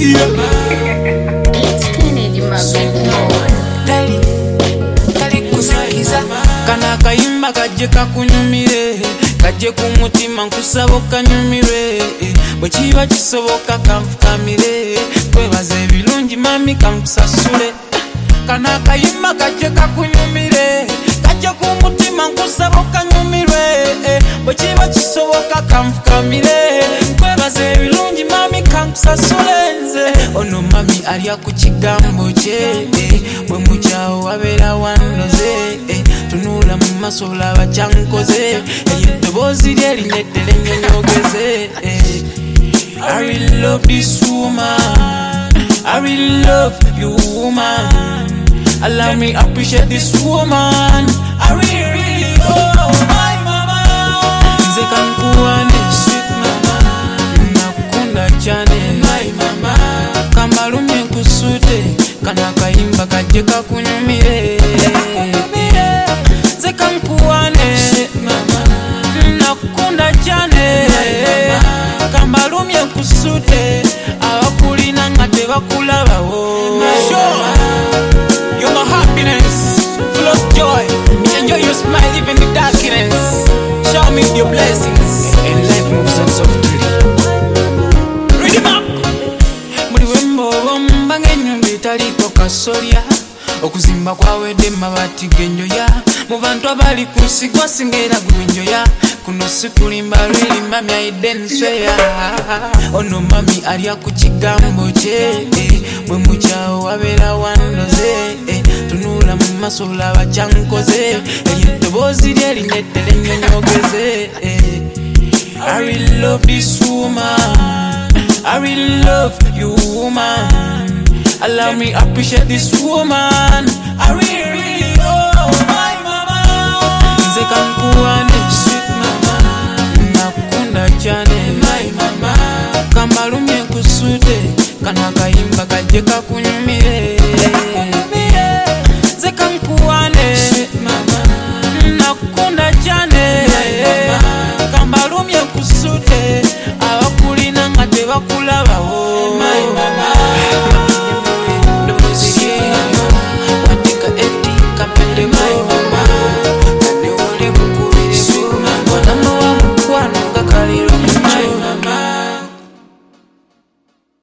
It's Kennedy, my baby boy. Tali kusikiza kana kayimba kajje kakunyumire kajje ku mutima nkusaba okanyumire bwe kiba kisoboka kanfukamire twebaze ebirungi mami kankusasule kana kayimba kajje kakunyumire kajje ku mutima nkusaba okanyumire bwe kiba kisoboka kanfukamire twebaze ebirungi mami kankusasule nze ono mami alya ku kigambo kye bwe mukyawo wabeera wannoze tunula mu maaso olaba kyankoze eddoboozi lye lineddera ennyonyogeze I really love this woman, I really love you woman, allow me appreciate this woman, I really love my mama. Nze kankuwane sweet mama, nakukunda cyane my mama, kamalumye nkusute kana kayimba kajje kakunyumire nze kankuwane sweet mama, nakukunda cyane kamalumye nkusute abakulina nga tebakulabawo. You're my happiness, full of joy. Enjoy your smile even in the darkness. Show me your blessings and life moves on softly. Read him up. Muri wembo bomba ng'ennyumba etaliko kasolya okuzimba kwawedde mabati g'enjoya mu bantu abali ku nsigo singeera gwenjoya kuno si kulimba lwelimba myayidde nsweya ono mami alya ku kigambo kye bwe mukyawo wabeera wannoze tunula mu maaso olaba kyankoze eddoboozi lye lineddera ennyonyogeze I really love this woman, I really love you woman, allow me appreciate this woman, I really